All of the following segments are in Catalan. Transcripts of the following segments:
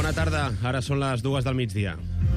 Bona tarda, ara són les 2 del migdia.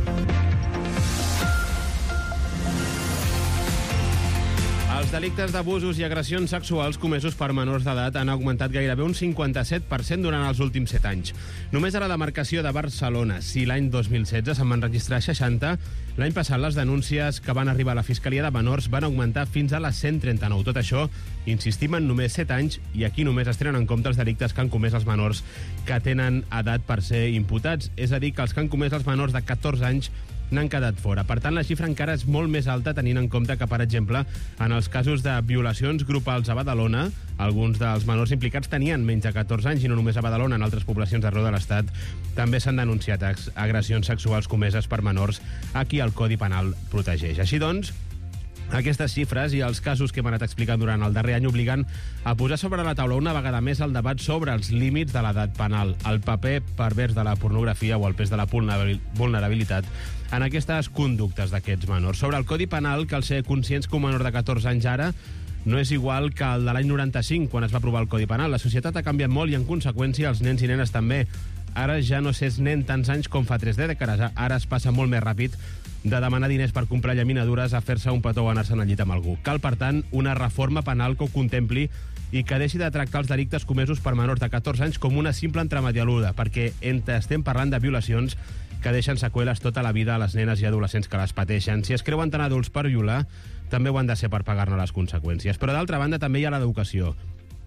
Els delictes d'abusos i agressions sexuals comesos per menors d'edat han augmentat gairebé un 57% durant els últims 7 anys. Només a la demarcació de Barcelona, si l'any 2016 se'n van registrar 60, l'any passat les denúncies que van arribar a la Fiscalia de Menors van augmentar fins a les 139. Tot això, insistim, en només 7 anys, i aquí només es tenen en compte els delictes que han comès els menors que tenen edat per ser imputats. És a dir, que els que han comès els menors de 14 anys n'han quedat fora. Per tant, la xifra encara és molt més alta, tenint en compte que, per exemple, en els casos de violacions grupals a Badalona, alguns dels menors implicats tenien menys de 14 anys, i no només a Badalona, en altres poblacions arreu de l'Estat també s'han denunciat agressions sexuals comeses per menors a qui el Codi Penal protegeix. Així doncs, aquestes xifres i els casos que hem anat explicant durant el darrer any obliguen a posar sobre la taula una vegada més el debat sobre els límits de l'edat penal, el paper pervers de la pornografia o el pes de la vulnerabilitat en aquestes conductes d'aquests menors. Sobre el Codi Penal, cal ser conscients que un menor de 14 anys ara no és igual que el de l'any 95, quan es va aprovar el Codi Penal. La societat ha canviat molt i, en conseqüència, els nens i nenes també. Ara ja no s'és nen tants anys com fa 3 dècades. Ara es passa molt més ràpid de demanar diners per comprar llaminadures a fer-se un petó o anar-se'n al llit amb algú. Cal, per tant, una reforma penal que ho contempli i que deixi de tractar els delictes comesos per menors de 14 anys com una simple entramedialuda, perquè estem parlant de violacions que deixen seqüeles tota la vida a les nenes i adolescents que les pateixen. Si es creuen tan adults per violar, també ho han de ser per pagar-ne les conseqüències. Però, d'altra banda, també hi ha l'educació.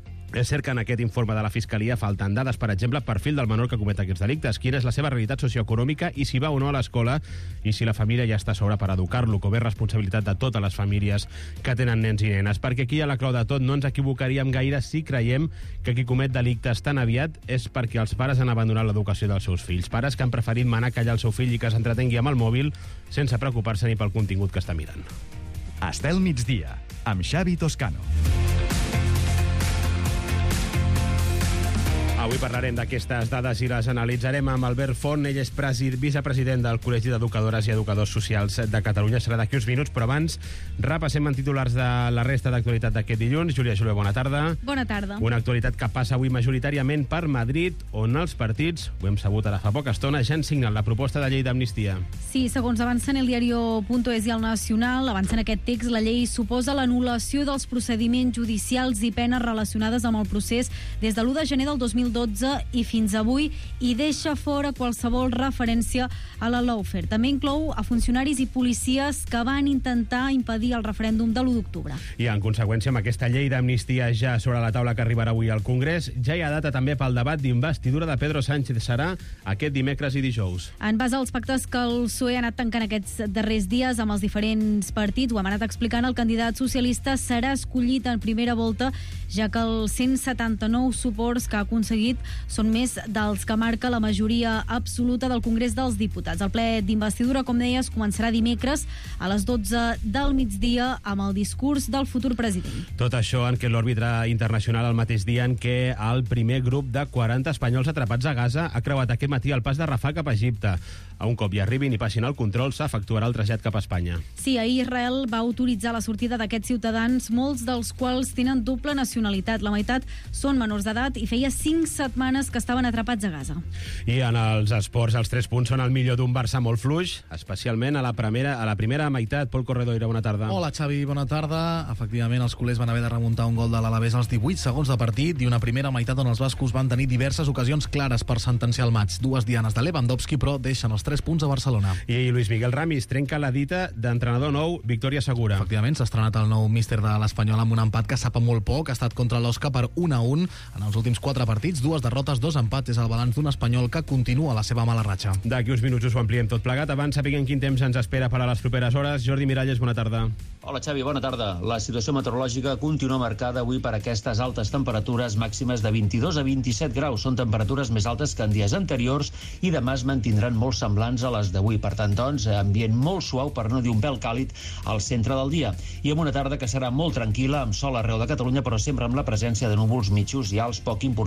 És cert que en aquest informe de la Fiscalia falten dades, per exemple, perfil del menor que comet aquests delictes, quina és la seva realitat socioeconòmica i si va o no a l'escola i si la família ja està a sobre per educar-lo, com és responsabilitat de totes les famílies que tenen nens i nenes. Perquè aquí hi ha la clau de tot, no ens equivocaríem gaire si creiem que qui comet delictes tan aviat és perquè els pares han abandonat l'educació dels seus fills. Pares que han preferit manar callar el seu fill i que s'entretengui amb el mòbil sense preocupar-se ni pel contingut que està mirant. Estel migdia, amb Xavi Toscano. Avui parlarem d'aquestes dades i les analitzarem amb Albert Font. Ell és vicepresident del Col·legi d'Educadores i Educadors Socials de Catalunya. Serà d'aquí uns minuts, però abans repassem en titulars de la resta d'actualitat d'aquest dilluns. Júlia Soler, bona tarda. Bona tarda. Una actualitat que passa avui majoritàriament per Madrid, on els partits, ho hem sabut ara fa poca estona, ja han signat la proposta de llei d'amnistia. Sí, segons avancen el diario.es i el Nacional, avancen aquest text, la llei suposa l'anul·lació dels procediments judicials i penes relacionades amb el procés des de l'1 de gener del 2012 i fins avui, i deixa fora qualsevol referència a la lawfare. També inclou a funcionaris i policies que van intentar impedir el referèndum de l'1 d'octubre. I en conseqüència, amb aquesta llei d'amnistia ja sobre la taula que arribarà avui al Congrés, ja hi ha data també pel debat d'investidura de Pedro Sánchez. Serà aquest dimecres i dijous. En base als pactes que el PSOE ha anat tancant aquests darrers dies amb els diferents partits, ho hem anat explicant, el candidat socialista serà escollit en primera volta, ja que els 179 suports que ha aconseguit són més dels que marca la majoria absoluta del Congrés dels Diputats. El ple d'investidura, com deies, començarà dimecres a les 12 del migdia amb el discurs del futur president. Tot això en què l'òrbitre internacional, el mateix dia en què el primer grup de 40 espanyols atrapats a Gaza ha creuat aquest matí el pas de Rafah cap a Egipte. A un cop hi arribin i passin el control, s'efectuarà el trasllat cap a Espanya. Sí, ahir Israel va autoritzar la sortida d'aquests ciutadans, molts dels quals tenen doble nacionalitat. La meitat són menors d'edat i feia 5 setmanes que estaven atrapats a Gaza. I en els esports, els 3 punts són el millor d'un Barça molt fluix, especialment a la primera meitat. Pol Corredoira, bona tarda. Hola, Xavi, bona tarda. Efectivament, els culers van haver de remuntar un gol de l'Alavés als 18 segons de partit i una primera meitat on els bascos van tenir diverses ocasions clares per sentenciar el maig. 2 dianes de Lewandowski, però deixen els 3 punts a Barcelona. I Luis Miguel Ramis trenca la dita d'entrenador nou, victòria segura. Efectivament, s'ha estrenat el nou míster de l'Espanyol amb un empat que sap molt poc. Ha estat contra l'Osca per 1-1 en els últims 4 partits, 2 derrotes, 2 empats. És el balanç d'un Espanyol que continua la seva mala ratxa. D'aquí uns minuts us ho ampliem tot plegat. Abans sapiguem quin temps ens espera per a les properes hores. Jordi Miralles, bona tarda. Hola, Xavi, bona tarda. La situació meteorològica continua marcada avui per aquestes altes temperatures màximes de 22 a 27 graus. Són temperatures més altes que en dies anteriors i demà es mantindran molt semblants a les d'avui. Per tant, doncs, ambient molt suau, per no dir un pèl càlid, al centre del dia. I amb una tarda que serà molt tranquil·la, amb sol arreu de Catalunya, però sempre amb la presència de núvols mitjos i alts poc importants, més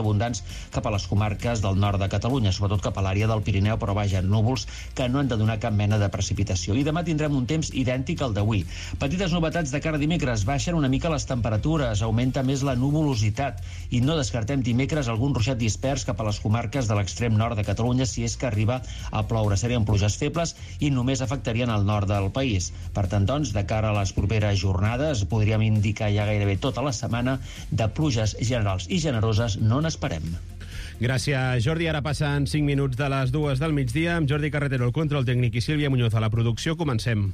abundants cap a les comarques del nord de Catalunya, sobretot cap a l'àrea del Pirineu, però vaja, núvols que no han de donar cap mena de precipitació. I demà tindrem un temps idèntic al d'avui. Petites novetats de cara a dimecres. Baixen una mica les temperatures, augmenta més la nuvolositat i no descartem dimecres algun ruixat dispers cap a les comarques de l'extrem nord de Catalunya si és que arriba a ploure. Serien pluges febles i només afectarien el nord del país. Per tant, doncs, de cara a les properes jornades, podríem indicar ja gairebé tota la setmana de pluges generals i generoses no n'esperem. Gràcies, Jordi. Ara passen 5 minuts de les 2 del migdia amb Jordi Carretero, el control tècnic, i Sílvia Muñoz a la producció. Comencem.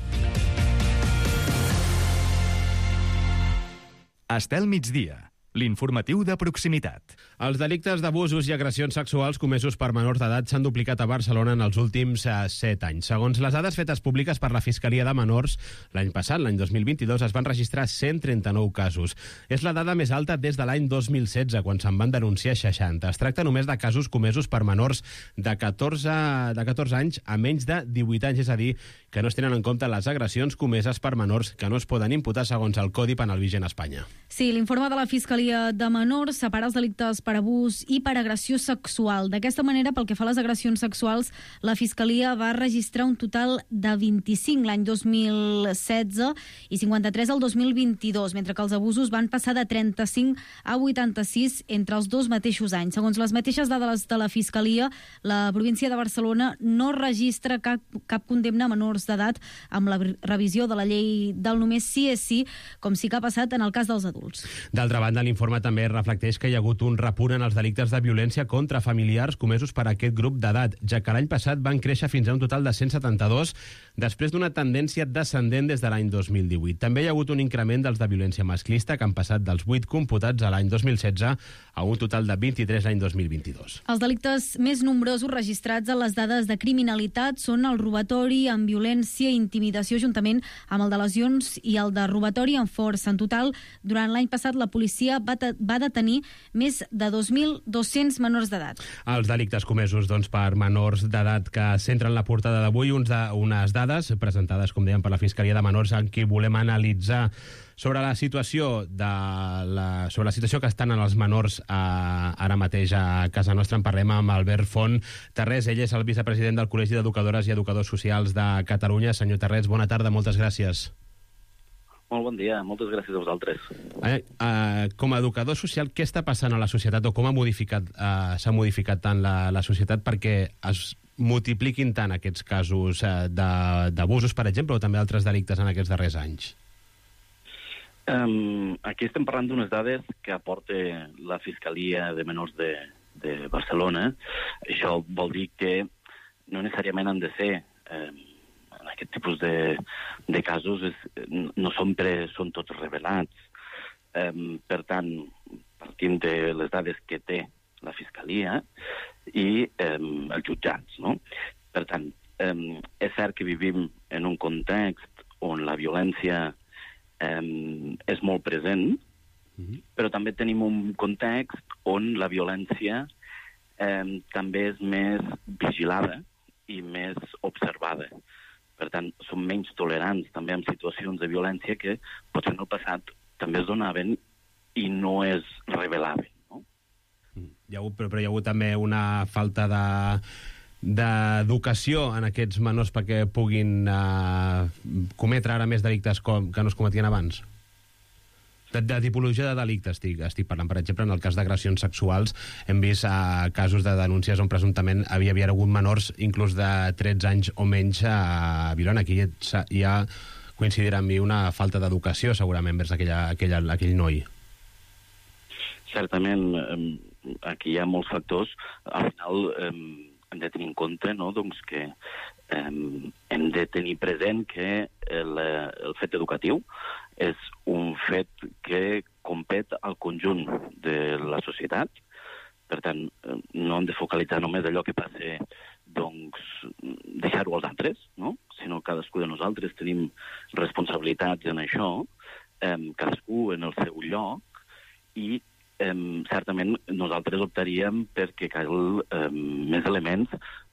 Estel migdia, l'informatiu de proximitat. Els delictes d'abusos i agressions sexuals comesos per menors d'edat s'han duplicat a Barcelona en els últims 7 anys. Segons les dades fetes públiques per la Fiscalia de Menors, l'any passat, l'any 2022, es van registrar 139 casos. És la dada més alta des de l'any 2016, quan se'n van denunciar 60. Es tracta només de casos comesos per menors de 14 anys a menys de 18 anys, és a dir, que no es tenen en compte les agressions comeses per menors que no es poden imputar segons el Codi Penal vigent a Espanya. Sí, l'informe de la Fiscalia de Menors separa els delictes per abús i per agressió sexual. D'aquesta manera, pel que fa a les agressions sexuals, la Fiscalia va registrar un total de 25 l'any 2016 i 53 el 2022, mentre que els abusos van passar de 35 a 86 entre els dos mateixos anys. Segons les mateixes dades de la Fiscalia, la província de Barcelona no registra cap condemna a menors d'edat amb la revisió de la llei del només sí és sí, com sí que ha passat en el cas dels adults. D'altra banda, l'informe també reflecteix que hi ha hagut un repunt en els delictes de violència contra familiars comesos per aquest grup d'edat, ja que l'any passat van créixer fins a un total de 172, després d'una tendència descendent des de l'any 2018. També hi ha hagut un increment dels de violència masclista, que han passat dels 8 computats a l'any 2016 a un total de 23 l'any 2022. Els delictes més nombrosos registrats a les dades de criminalitat són el robatori amb violència i intimidació, juntament amb el de lesions i el de robatori amb força. En total, durant l'any passat, la policia va detenir més de 2.200 menors d'edat. Els delictes comesos per menors d'edat que centren la portada d'avui, unes dades presentades, com dèiem, per la Fiscalia de Menors, en què volem analitzar sobre la situació que estan en els menors ara mateix a casa nostra. En parlem amb Albert Font Terrés. Ell és el vicepresident del Col·legi d'Educadores i Educadors Socials de Catalunya. Senyor Terrés, bona tarda, moltes gràcies. Molt bon dia, moltes gràcies a vosaltres. Com a educador social, què està passant a la societat, o com s'ha modificat tant la societat perquè es multipliquin tant aquests casos d'abusos, per exemple, o també altres delictes en aquests darrers anys? Aquí estem parlant d'unes dades que aporta la Fiscalia de Menors de Barcelona. Això vol dir que no necessàriament han de ser en aquest tipus de casos, no sempre són tots revelats. Per tant, partint de les dades que té la Fiscalia i els jutjats, no? Per tant, és cert que vivim en un context on la violència és molt present, però també tenim un context on la violència també és més vigilada i més observada. Per tant, som menys tolerants també en situacions de violència que potser en el passat també es donaven i no es revelaven. No? Però hi ha hagut també una falta d'educació en aquests menors perquè puguin cometre ara més delictes que no es cometien abans? De tipologia de delicte estic parlant. Per exemple, en el cas d'agressions sexuals hem vist casos de denúncies on presumptament havia hagut menors inclús de 13 anys o menys violant. Aquí hi ha, coincidirà amb mi, una falta d'educació segurament vers aquell noi. Certament, aquí hi ha molts factors. Al final hem de tenir en compte, no? Doncs que hem de tenir present que el fet educatiu és un fet que compet al conjunt de la societat. Per tant, no hem de focalitzar només allò que passa, doncs, deixar-ho als altres, no? Sinó cadascú de nosaltres tenim responsabilitats en això, cadascú en el seu lloc, i certament nosaltres optaríem perquè cal més elements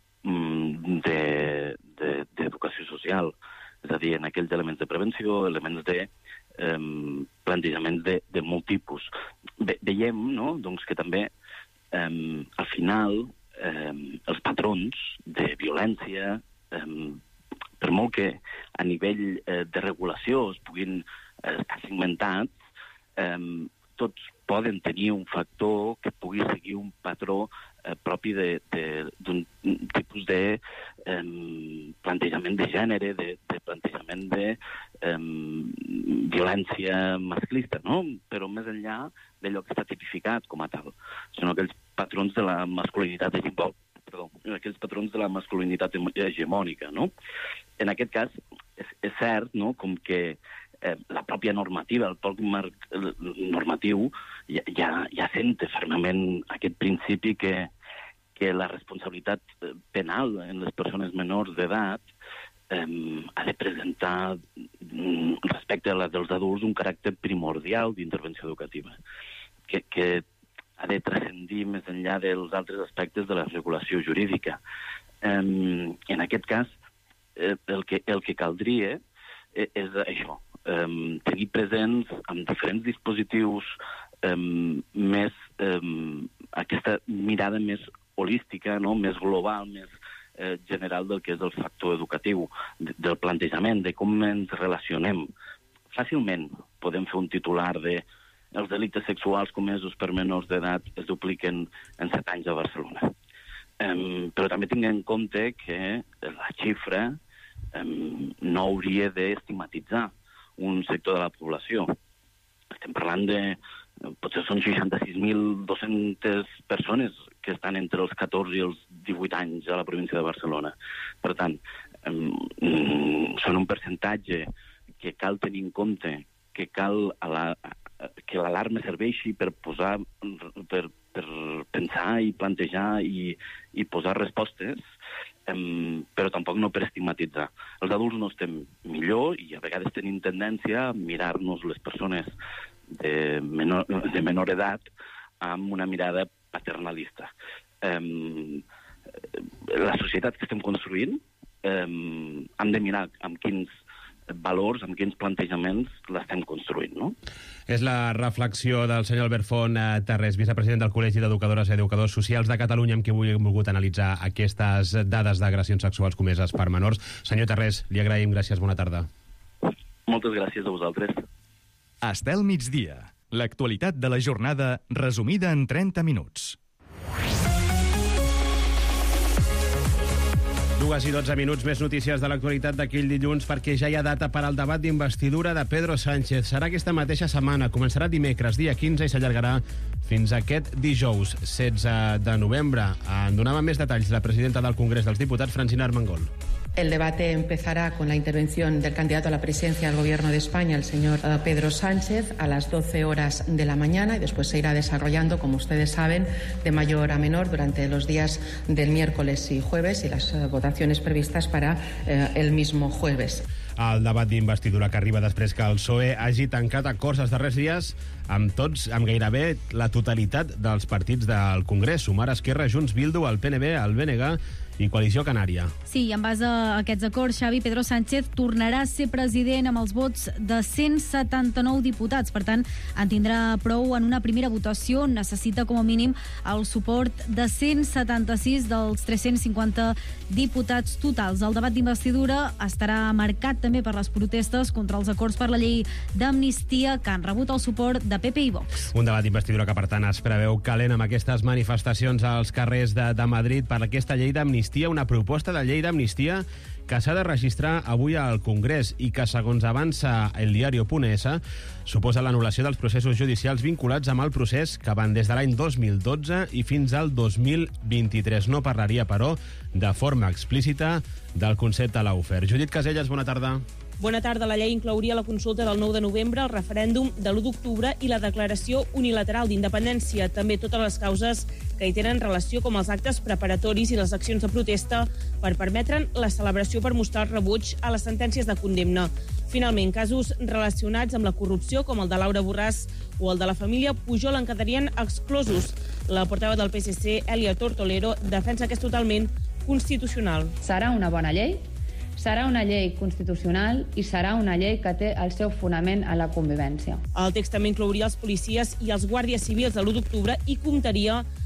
d'educació social, és a dir, en aquells elements de prevenció, elements de plantejaments de molt tipus. Veiem, no?, doncs, que també al final, els patrons de violència, per molt que a nivell de regulació es puguin estar segmentats, tots poden tenir un factor que pugui seguir un patró propi d'un tipus de plantejament de gènere, de plantejament de violència masclista, no? Però més enllà d'allò que està tipificat com a tal. Són aquells patrons de la masculinitat hegemònica, no? En aquest cas, és cert, no?, com que la pròpia normativa, el poc marc normatiu, ja senta fermament aquest principi que la responsabilitat penal en les persones menors d'edat ha de presentar, respecte a la dels adults, un caràcter primordial d'intervenció educativa, que ha de transcendir més enllà dels altres aspectes de la regulació jurídica. En aquest cas, el que caldria és això, tenir presents amb diferents dispositius més aquesta mirada més holística, no?, més global, més general del que és el factor educatiu, del plantejament, de com ens relacionem. Fàcilment podem fer un titular de els delictes sexuals comesos per menors d'edat es dupliquen en 7 anys a Barcelona. Però també tinguem en compte que la xifra no hauria d'estigmatitzar un sector de la població. Estem parlant de... potser són 66.200 persones que estan entre els 14 i els 18 anys a la província de Barcelona. Per tant, són un percentatge que cal tenir en compte, que cal que l'alarma serveixi per pensar i plantejar i posar respostes, però tampoc no per estigmatitzar. Els adults no estem millor i a vegades tenim tendència a mirar-nos les persones de menor edat amb una mirada paternalista. La societat que estem construint hem de mirar amb quins valors, amb quins plantejaments l'estem construint, no? És la reflexió del senyor Albert Font Tarrés, vicepresident del Col·legi d'Educadores i Educadors Socials de Catalunya, amb qui avui hem volgut analitzar aquestes dades d'agressions sexuals comeses per menors. Senyor Tarrés, li agraïm. Gràcies, bona tarda. Moltes gràcies a vosaltres. Estel migdia. L'actualitat de la jornada resumida en 30 minuts. 2:12 minuts, més notícies de l'actualitat d'aquell dilluns, perquè ja hi ha data per al debat d'investidura de Pedro Sánchez. Serà aquesta mateixa setmana, començarà dimecres, dia 15, i s'allargarà fins aquest dijous, 16 de novembre. En donava més detalls la presidenta del Congrés dels Diputats, Francina Armengol. El debate empezará con la intervención del candidato a la presidencia del Gobierno de España, el señor Pedro Sánchez, a las 12 horas de la mañana, y después se irá desarrollando, como ustedes saben, de mayor a menor durante los días del miércoles y jueves, y las votaciones previstas para el mismo jueves. El debat d'investidura que arriba després que el PSOE hagi tancat acords els darrers dies amb gairebé la totalitat dels partits del Congrés, Sumar, Esquerra, Junts, Bildu, el PNB, el BNG i Coalició Canària. Sí, i en base a aquests acords, Xavi, Pedro Sánchez tornarà a ser president amb els vots de 179 diputats. Per tant, en tindrà prou en una primera votació. Necessita com a mínim el suport de 176 dels 350 diputats totals. El debat d'investidura estarà marcat també per les protestes contra els acords per la llei d'amnistia que han rebut el suport de PP i Vox. Un debat d'investidura que, per tant, es preveu calent amb aquestes manifestacions als carrers de Madrid per aquesta llei d'amnistia, una proposta de llei d'amnistia que s'ha de registrar avui al Congrés i que, segons avança el diario.es, suposa l'anul·lació dels processos judicials vinculats amb el procés que van des de l'any 2012 i fins al 2023. No parlaria, però, de forma explícita del concepte lawfare. Judit Caselles, bona tarda. Bona tarda. La llei inclouria la consulta del 9 de novembre, el referèndum de l'1 d'octubre i la declaració unilateral d'independència. També totes les causes que hi tenen relació, com els actes preparatoris i les accions de protesta, per permetre'n la celebració per mostrar el rebuig a les sentències de condemna. Finalment, casos relacionats amb la corrupció, com el de Laura Borràs o el de la família Pujol, en quedarien exclosos. La portaveu del PSC, Elia Tortolero, defensa que és totalment constitucional. Serà una bona llei, serà una llei constitucional i serà una llei que té el seu fonament a la convivència. El text també inclouria els policies i els guàrdies civils de l'1 d'octubre i comptaria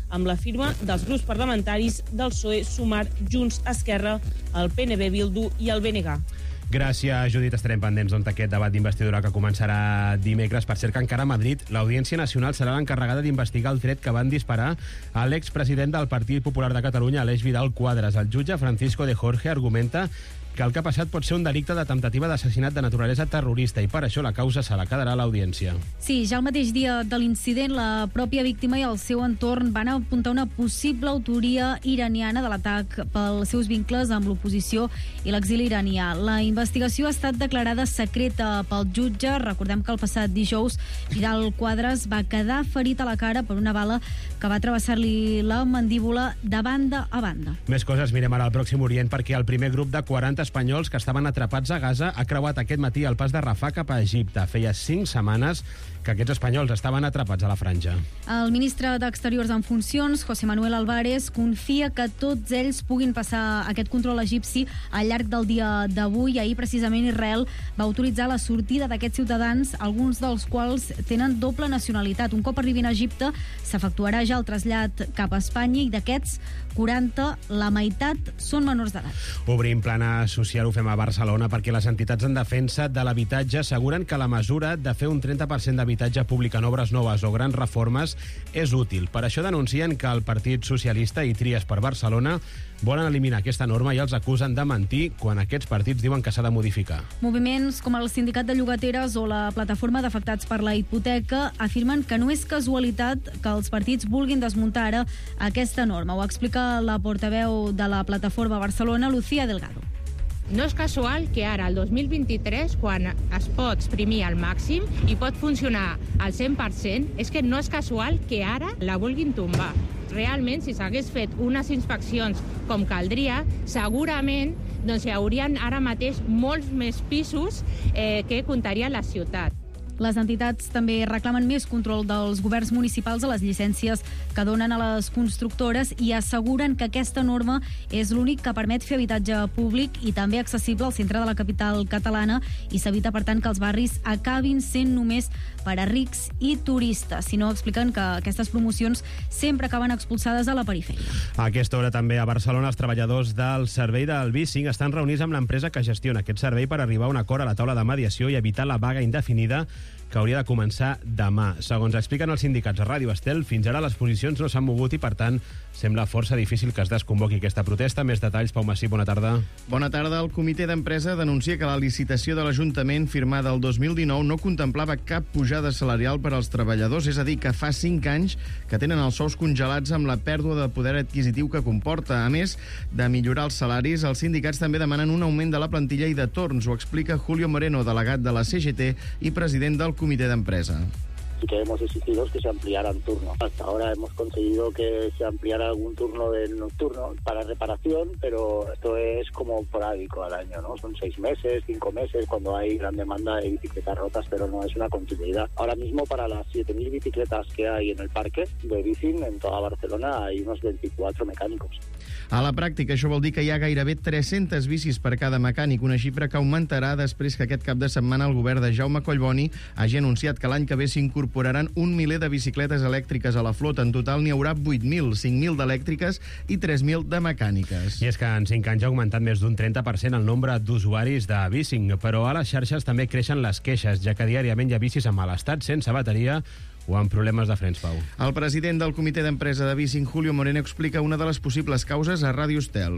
amb la firma dels grups parlamentaris del PSOE, Sumar, Junts, Esquerra, el PNB, Bildu i el BNG. Gràcies, Judit. Estarem pendents d'aquest debat d'investidura que començarà dimecres. Per cert que encara a Madrid l'Audiència Nacional serà l'encarregada d'investigar el tret que van disparar a l'expresident del Partit Popular de Catalunya, Aleix Vidal Quadras. El jutge Francisco de Jorge argumenta que el que ha passat pot ser un delicte de temptativa d'assassinat de naturalesa terrorista i per això la causa se la quedarà a l'Audiència. Sí, ja el mateix dia de l'incident, la pròpia víctima i el seu entorn van apuntar una possible autoria iraniana de l'atac pels seus vincles amb l'oposició i l'exili iranià. La investigació ha estat declarada secreta pel jutge. Recordem que el passat dijous Vidal Quadras va quedar ferit a la cara per una bala que va travessar-li la mandíbula de banda a banda. Més coses, mirem ara al Pròxim Orient, perquè el primer grup de 40 espanyols que estaven atrapats a Gaza ha creuat aquest matí el pas de Rafah cap a Egipte. Feia 5 setmanes que aquests espanyols estaven atrapats a la franja. El ministre d'Exteriors en funcions, José Manuel Álvarez, confia que tots ells puguin passar aquest control egipci al llarg del dia d'avui. Ahir, precisament, Israel va autoritzar la sortida d'aquests ciutadans, alguns dels quals tenen doble nacionalitat. Un cop arribin a Egipte, s'efectuarà ja el trasllat cap a Espanya i d'aquests 40, la meitat són menors d'edat. Obrim plana social, ho fem a Barcelona, perquè les entitats en defensa de l'habitatge asseguren que la mesura de fer un 30% d'habitatge públic en obres noves o grans reformes és útil. Per això denuncien que el Partit Socialista i Tries per Barcelona volen eliminar aquesta norma i els acusen de mentir quan aquests partits diuen que s'ha de modificar. Moviments com el Sindicat de Llogateres o la Plataforma d'Afectats per la Hipoteca afirmen que no és casualitat que els partits vulguin desmuntar ara aquesta norma. Ho explica la portaveu de la Plataforma Barcelona, Lucía Delgado. No és casual que ara, el 2023, quan es pot exprimir al màxim i pot funcionar al 100%, és que no és casual que ara la vulguin tombar. Realment, si s'hagués fet unes inspeccions com caldria, segurament doncs, hi haurien ara mateix molts més pisos que comptaria la ciutat. Les entitats també reclamen més control dels governs municipals a les llicències que donen a les constructores i asseguren que aquesta norma és l'únic que permet fer habitatge públic i també accessible al centre de la capital catalana i s'evita, per tant, que els barris acabin sent només per a rics i turistes. Si no, expliquen que aquestes promocions sempre acaben expulsades a la perifèria. A aquesta hora també a Barcelona els treballadors del servei del Bicing estan reunits amb l'empresa que gestiona aquest servei per arribar a un acord a la taula de mediació i evitar la vaga indefinida que hauria de començar demà. Segons expliquen els sindicats a Ràdio Estel, fins ara les posicions no s'han mogut i, per tant, sembla força difícil que es desconvoqui aquesta protesta. Més detalls, Pau Massí, bona tarda. Bona tarda. El comitè d'empresa denuncia que la licitació de l'Ajuntament firmada el 2019 no contemplava cap pujada salarial per als treballadors, és a dir, que fa 5 anys que tenen els sous congelats amb la pèrdua de poder adquisitiu que comporta. A més de millorar els salaris, els sindicats també demanen un augment de la plantilla i de torns. Ho explica Julio Moreno, delegat de la CGT i president del comitè d'empresa. Sí que hemos exigido que se ampliaran turnos. Hasta ahora hemos conseguido que se ampliara algún turno del nocturno para reparación, pero esto es como porádico al año, ¿no? Son 6 meses, 5 meses, cuando hay gran demanda de bicicletas rotas, pero no es una continuidad. Ahora mismo, para las 7.000 bicicletas que hay en el parque de bicing, en toda Barcelona hay unos 24 mecánicos. A la pràctica, això vol dir que hi ha gairebé 300 bicis per cada mecànic, una xifra que augmentarà després que aquest cap de setmana el govern de Jaume Collboni hagi anunciat que l'any que ve s'incorporaran 1 miler de bicicletes elèctriques a la flota. En total n'hi haurà 8.000, 5.000 d'elèctriques i 3.000 de mecàniques. I és que en 5 anys ha augmentat més d'un 30% el nombre d'usuaris de Bicing, però a les xarxes també creixen les queixes, ja que diàriament hi ha bicis en mal estat, sense bateria o amb problemes de frens, Pau. El president del comitè d'empresa de Bicing, Julio Moreno, explica una de les possibles causes a Ràdio Estel.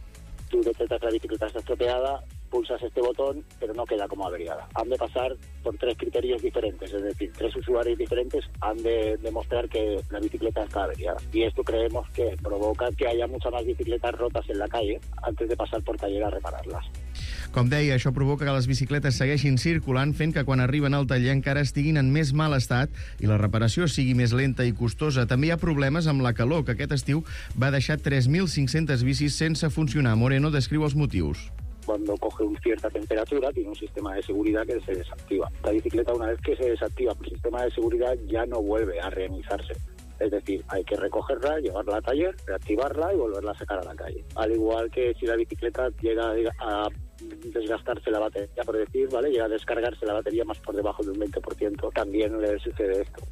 Tú detectas que la bicicleta está estropeada, pulsas este botón, pero no queda como averiada. Han de pasar por 3 criterios diferentes, es decir, 3 usuarios diferentes han de demostrar que la bicicleta está averiada. Y esto creemos que provoca que haya muchas más bicicletas rotas en la calle antes de pasar por taller a repararlas. Com deia, això provoca que les bicicletes segueixin circulant, fent que quan arriben al taller encara estiguin en més mal estat i la reparació sigui més lenta i costosa. També hi ha problemes amb la calor, que aquest estiu va deixar 3.500 bicis sense funcionar. Moreno descriu els motius. Cuando coge una cierta temperatura, tiene un sistema de seguridad que se desactiva. La bicicleta, una vez que se desactiva por el sistema de seguridad, ya no vuelve a reiniciarse. Es decir, hay que recogerla, llevarla al taller, reactivarla y volverla a sacar a la calle. Al igual que si la bicicleta llega a desgastarse la batería, por decir, ¿vale? Llega a descargarse la batería más por debajo de un 20%, también le sucede esto.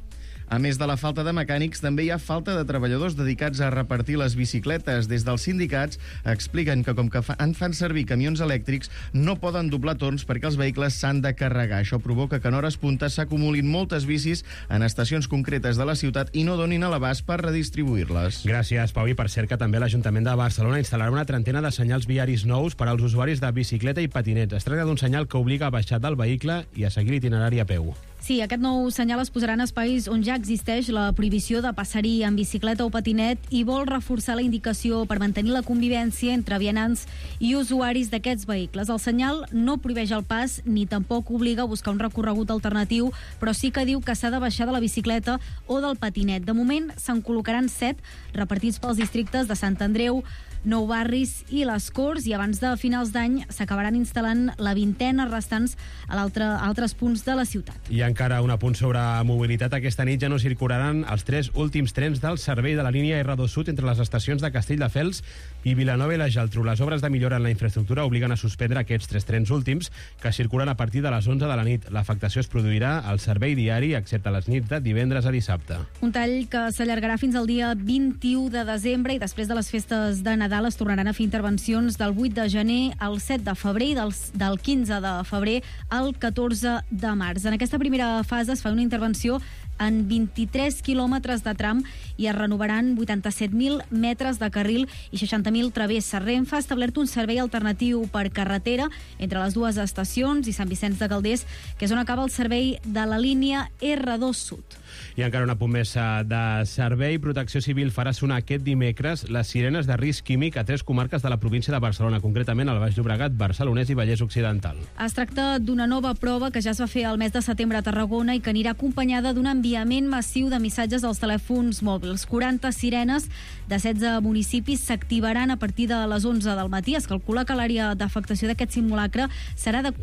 A més de la falta de mecànics, també hi ha falta de treballadors dedicats a repartir les bicicletes. Des dels sindicats expliquen que com que fan servir camions elèctrics, no poden doblar torns perquè els vehicles s'han de carregar. Això provoca que en hores puntes s'acumulin moltes bicis en estacions concretes de la ciutat i no donin a l'abast per redistribuir-les. Gràcies, Pau. I per cert que també l'Ajuntament de Barcelona instal·larà una trentena de senyals viaris nous per als usuaris de bicicleta i patinets. Es tracta d'un senyal que obliga a baixar del vehicle i a seguir l'itinerari a peu. Sí, aquest nou senyal es posarà en espais on ja existeix la prohibició de passar-hi amb bicicleta o patinet i vol reforçar la indicació per mantenir la convivència entre vianants i usuaris d'aquests vehicles. El senyal no prohibeix el pas ni tampoc obliga a buscar un recorregut alternatiu, però sí que diu que s'ha de baixar de la bicicleta o del patinet. De moment se'n col·locaran 7 repartits pels districtes de Sant Andreu, Nou Barris i les Corts, i abans de finals d'any s'acabaran instal·lant la 20ena restants a altres punts de la ciutat. I encara un apunt sobre mobilitat. Aquesta nit ja no circularan els 3 últims trens del servei de la línia R2 Sud entre les estacions de Castelldefels i Vilanova i la Geltrú. Les obres de millora en la infraestructura obliguen a suspendre aquests 3 trens últims que circulen a partir de les 11 de la nit. L'afectació es produirà al servei diari, excepte les nits de divendres a dissabte. Un tall que s'allargarà fins al dia 21 de desembre i després de les festes de Nadal es tornaran a fer intervencions del 8 de gener al 7 de febrer i del 15 de febrer al 14 de març. En aquesta primera fase es fa una intervenció en 23 quilòmetres de tram i es renovaran 87.000 metres de carril i 60.000 travesses. Renfe ha establert un servei alternatiu per carretera entre les dues estacions i Sant Vicenç de Calders, que és on acaba el servei de la línia R2 Sud. I encara un apunt més de servei. Protecció Civil farà sonar aquest dimecres les sirenes de risc químic a 3 comarques de la província de Barcelona, concretament al Baix Llobregat, Barcelonès i Vallès Occidental. Es tracta d'una nova prova que ja es va fer al mes de setembre a Tarragona i que anirà acompanyada d'un enviament massiu de missatges als telèfons mòbils. 40 sirenes de 16 municipis s'activaran a partir de les 11 del matí. Es calcula que l'àrea d'afectació d'aquest simulacre serà de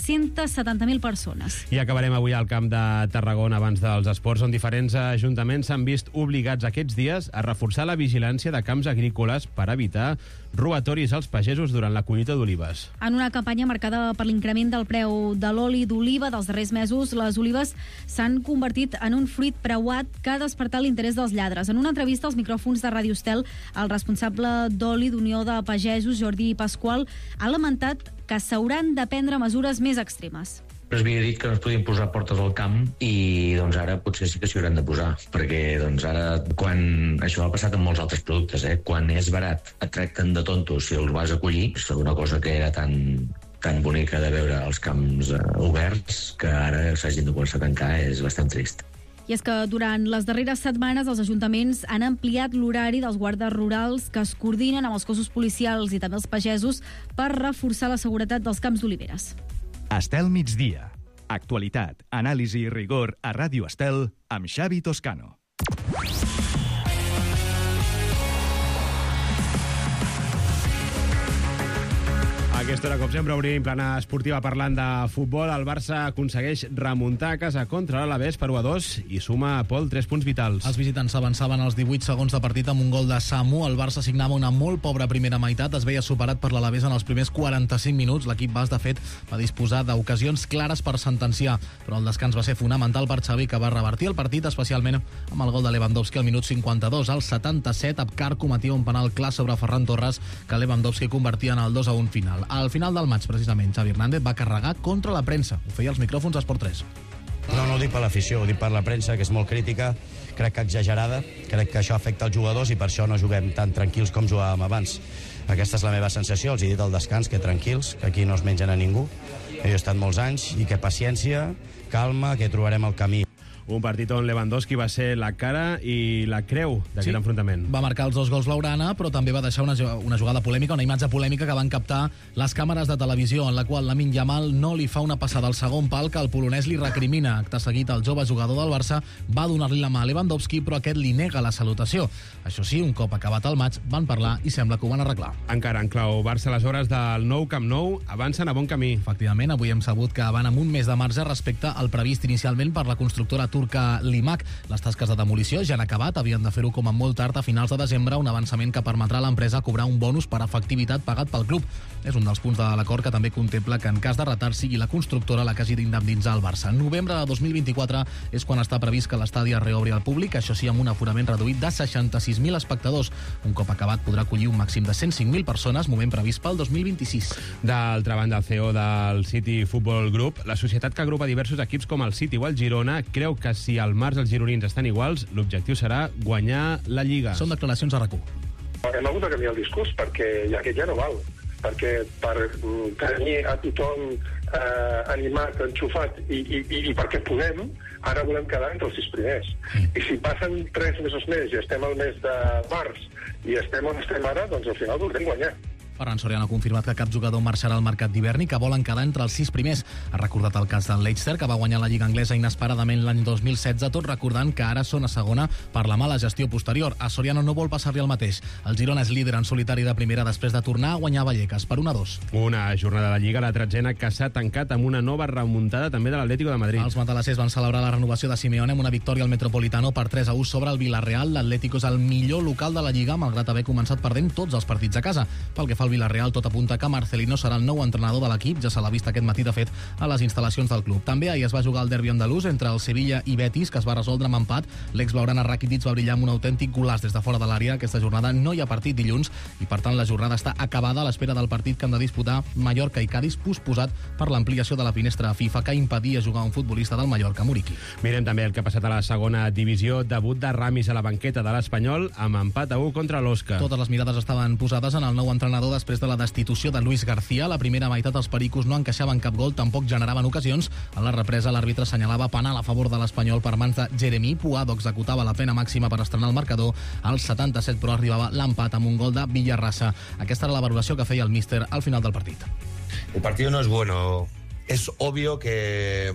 470.000 persones. I acabarem avui al Camp de Tarragona abans dels esports, on diferents ajuntaments s'han vist obligats aquests dies a reforçar la vigilància de camps agrícoles per evitar robatoris als pagesos durant la collita d'olives. En una campanya marcada per l'increment del preu de l'oli d'oliva dels darrers mesos, les olives s'han convertit en un fruit preuat que ha despertat l'interès dels lladres. En una entrevista als micròfons de Ràdio Estel, el responsable d'oli d'Unió de Pagesos, Jordi Pasqual, ha lamentat que s'hauran de prendre mesures més extremes. Es havia dit que no es podien posar portes al camp i doncs ara potser sí que s'hi hauran de posar, perquè doncs ara, quan això ha passat amb molts altres productes, quan és barat et tracten de tonto si els vas a collir, és una cosa que era tan bonica de veure els camps oberts que ara s'hagin de començar a tancar és bastant trist. I és que durant les darreres setmanes els ajuntaments han ampliat l'horari dels guàrdies rurals que es coordinen amb els cossos policials i també els pagesos per reforçar la seguretat dels camps d'oliveres. Estel migdia. Actualitat, anàlisi i rigor a Ràdio Estel amb Xavi Toscano. A aquesta hora, com sempre, obrim plana esportiva parlant de futbol. El Barça aconsegueix remuntar a casa contra l'Alavés per 1-2 i suma a Pol 3 punts vitals. Els visitants avançaven als 18 segons de partit amb un gol de Samu. El Barça signava una molt pobra primera meitat. Es veia superat per l'Alavés en els primers 45 minuts. L'equip basc, de fet, va disposar d'ocasions clares per sentenciar, però el descans va ser fonamental per Xavi, que va revertir el partit, especialment amb el gol de Lewandowski al minut 52. Al 77, Abkar cometia un penal clar sobre Ferran Torres que Lewandowski convertia en el 2-1 final. Al final del maig, precisament, Xavi Hernández va carregar contra la premsa. Ho feia als micròfons d'Esport 3. No ho dic per l'afició, ho dic per la premsa, que és molt crítica, crec que exagerada, crec que això afecta els jugadors i per això no juguem tan tranquils com jugàvem abans. Aquesta és la meva sensació, els he dit al descans que tranquils, que aquí no es mengen a ningú. Jo he estat molts anys i que paciència, calma, que trobarem el camí. Un partit on Lewandowski va ser la cara i la creu d'aquest enfrontament. Va marcar els 2 gols blaugrana, però també va deixar una jugada polèmica, una imatge polèmica que van captar les càmeres de televisió, en la qual Lamine Yamal no li fa una passada al segon pal que el polonès li recrimina. Acte seguit, el jove jugador del Barça va donar-li la mà a Lewandowski, però aquest li nega la salutació. Això sí, un cop acabat el maig, van parlar i sembla que ho van arreglar. Encara en clau Barça, les hores del nou Camp Nou avancen a bon camí. Efectivament, avui hem sabut que van amb un mes de marge respecte al previst inicialment per la constructora turca Turca Limac. Les tasques de demolició ja han acabat, havien de fer-ho com a molt tard a finals de desembre, un avançament que permetrà a l'empresa cobrar un bonus per efectivitat pagat pel club. És un dels punts de l'acord que també contempla que en cas de retard sigui la constructora la que hagi d'indemnitzar el Barça. En novembre de 2024 és quan està previst que l'estadi es reobri al públic, això sí, amb un aforament reduït de 66.000 espectadors. Un cop acabat podrà acollir un màxim de 105.000 persones, moment previst pel 2026. D'altra banda, el CEO del City Football Group, la societat que agrupa diversos equips com el City o el Girona, creu que si al març els gironins estan iguals, l'objectiu serà guanyar la Lliga. Són declaracions a RAC1. Hem hagut de canviar el discurs perquè aquest ja no val. Perquè per tenir a tothom animat, enxufat i perquè podem, ara volem quedar entre els 6 primers. I si passen 3 mesos més i estem al mes de març i estem on estem ara, doncs al final voldrem guanyar. Ferran Soriano ha confirmat que cap jugador marxarà al mercat d'hivern i que volen quedar entre els 6 primers. Ha recordat el cas del Leicester, que va guanyar la Lliga Anglesa inesperadament l'any 2016, tot recordant que ara són a segona per la mala gestió posterior. A Soriano no vol passar-li el mateix. El Girona és líder en solitari de primera després de tornar a guanyar Vallecas per 1-2. Una jornada de Lliga, la tretzena, que s'ha tancat amb una nova remuntada també de l'Atlético de Madrid. Els matalassers van celebrar la renovació de Simeone amb una victòria al Metropolitano per 3-1 sobre el Villarreal. L'Atlético és el millor local de la Lliga, malgrat haver començat perdent tots els partits a casa. Pel que fa al Villarreal, tot apunta que Marcelino serà el nou entrenador de l'equip, ja se l'ha vist aquest matí, de fet, a les instal·lacions del club. També ahir es va jugar el derbi andalús entre el Sevilla i Betis, que es va resoldre amb empat. L'ex-blaugrana Rakitic va brillar amb un autèntic golaç des de fora de l'àrea. Aquesta jornada no hi ha partit dilluns i, per tant, la jornada està acabada a l'espera del partit que han de disputar Mallorca i Cádiz, posposat per l'ampliació de la finestra FIFA que impedia jugar un futbolista del Mallorca, Muriqui. Mirem també el que ha passat a la segona divisió. Debut de Ramis a la banqueta de l'Espanyol amb empat a 1 contra l'Osca. Totes les mirades estaven posades en el nou entrenador després de la destitució de Luis García. La primera meitat els pericos no encaixaven cap gol, tampoc generaven ocasions. A la represa l'àrbitre assenyalava penal a favor de l'Espanyol per mans de Jeremy Puado, executava la pena màxima per estrenar el marcador. Al 77, però, arribava l'empat amb un gol de Villarrasa. Aquesta era la valoració que feia el míster al final del partit. El partido no es bueno. Es obvio que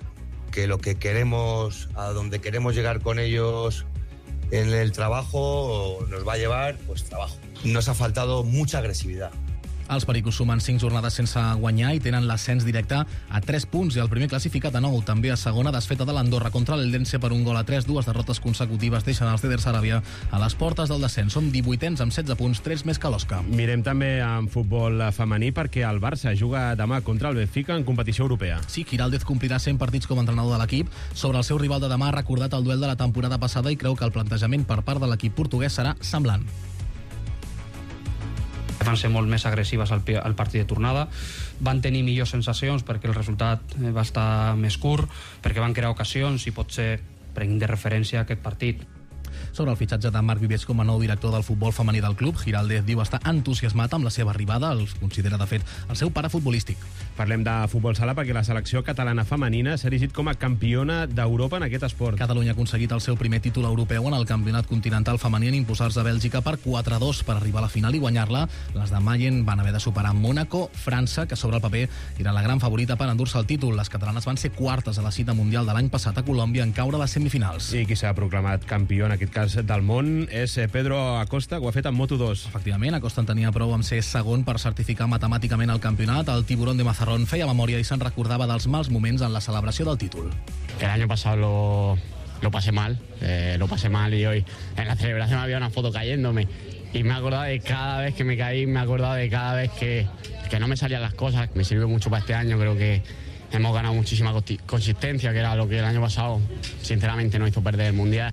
lo que queremos, a donde queremos llegar con ellos en el trabajo, nos va a llevar, pues, trabajo. Nos ha faltado mucha agresividad. Els pericos sumen 5 jornades sense guanyar i tenen l'ascens directe a 3 punts i el primer classificat a 9. També a segona, desfeta de l'Andorra contra l'Eldense per 1-3. 2 derrotes consecutives deixen els líders Saràbia a les portes del descens. Són 18ens amb 16 punts, 3 més que l'Osca. Mirem també en futbol femení perquè el Barça juga demà contra el Benfica en competició europea. Sí, Giraldez complirà 100 partits com a entrenador de l'equip. Sobre el seu rival de demà ha recordat el duel de la temporada passada i creu que el plantejament per part de l'equip portuguès serà semblant. Van ser molt més agressives al partit de tornada, van tenir millors sensacions perquè el resultat va estar més curt, perquè van crear ocasions i potser prenguin de referència aquest partit. Sobre el fitxatge de Marc Vives com a nou director del futbol femení del club, Giraldez diu estar entusiasmat amb la seva arribada, el considera de fet el seu pare futbolístic. Parlem de futbol sala perquè la selecció catalana femenina s'ha erigit com a campiona d'Europa en aquest esport. Catalunya ha aconseguit el seu primer títol europeu en el campionat continental femení en imposar-se a Bèlgica per 4-2 per arribar a la final i guanyar-la. Les de Mayen van haver de superar Mònaco, França, que sobre el paper era la gran favorita per endur-se el títol. Les catalanes van ser quartes a la cita mundial de l'any passat a Colòmbia en caure a les semifinals. I qui s'ha proclamat campió en aquest cas del món és Pedro Acosta, que ho ha fet en Moto2. Efectivament, Acosta en tenia prou amb ser segon per certificar matemàticament el campionat. El tiburón de Mazarrón feia memòria i se'n recordava dels mals moments en la celebració del títol. El año pasado lo pasé mal y hoy en la celebración había una foto cayéndome y me he acordado de cada vez que me caí, me he acordado de cada vez que no me salían las cosas. Me sirvió mucho para este año, creo que hemos ganado muchísima consistencia, que era lo que el año pasado sinceramente no hizo perder el Mundial.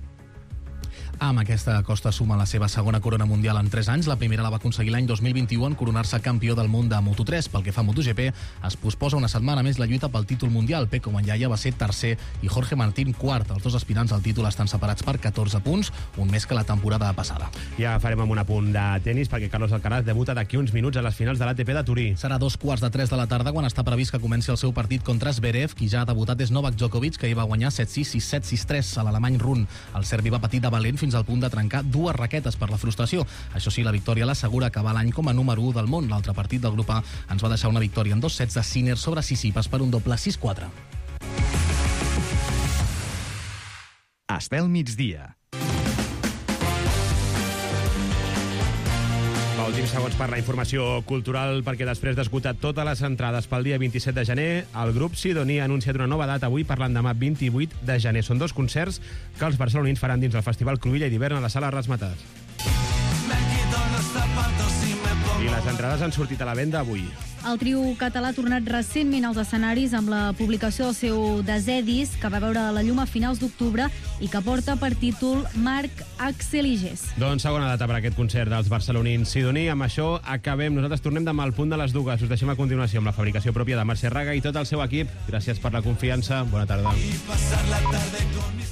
Amb aquesta Acosta suma la seva segona corona mundial en 3 anys. La primera la va aconseguir l'any 2021 en coronar-se campió del món de Moto3. Pel que fa a MotoGP, es posposa una setmana més la lluita pel títol mundial. Pecco Bagnaia va ser tercer i Jorge Martín quart. Els dos aspirants al títol estan separats per 14 punts, un més que la temporada passada. Ja farem amb un apunt de tenis perquè Carlos Alcaraz debuta d'aquí uns minuts a les finals de l'ATP de Turí. Serà 2:15 de la tarda quan està previst que comenci el seu partit contra Zverev. Qui ja ha debutat és Novak Djokovic, que hi va guanyar 7-6, 6-7, 6-3 a l'alemany Run. El serbi va patir de valent fins al punt de trencar 2 raquetes per la frustració. Això sí, la victòria l'assegura acabar l'any com a número 1 del món. L'altre partit del grup A ens va deixar una victòria en 2 sets de Sinner sobre Tsitsipas per un doble 6-4. Estel migdia. Últims segons per la informació cultural, perquè després d'esgotar totes les entrades pel dia 27 de gener, el grup Sidoní ha anunciat una nova data avui per l'endemà 28 de gener. Són 2 concerts que els barcelonins faran dins del Festival Cruïlla i d'hivern a la Sala Razzmatazz. I les entrades han sortit a la venda avui. El trio català ha tornat recentment als escenaris amb la publicació del seu desè disc, que va veure la llum a finals d'octubre i que porta per títol Marc Axel i Gés. Doncs segona data per aquest concert dels barcelonins Sidoní. Amb això acabem. Nosaltres tornem demà al punt de les 2. Us deixem a continuació amb la fabricació pròpia de Mercè Raga i tot el seu equip. Gràcies per la confiança. Bona tarda.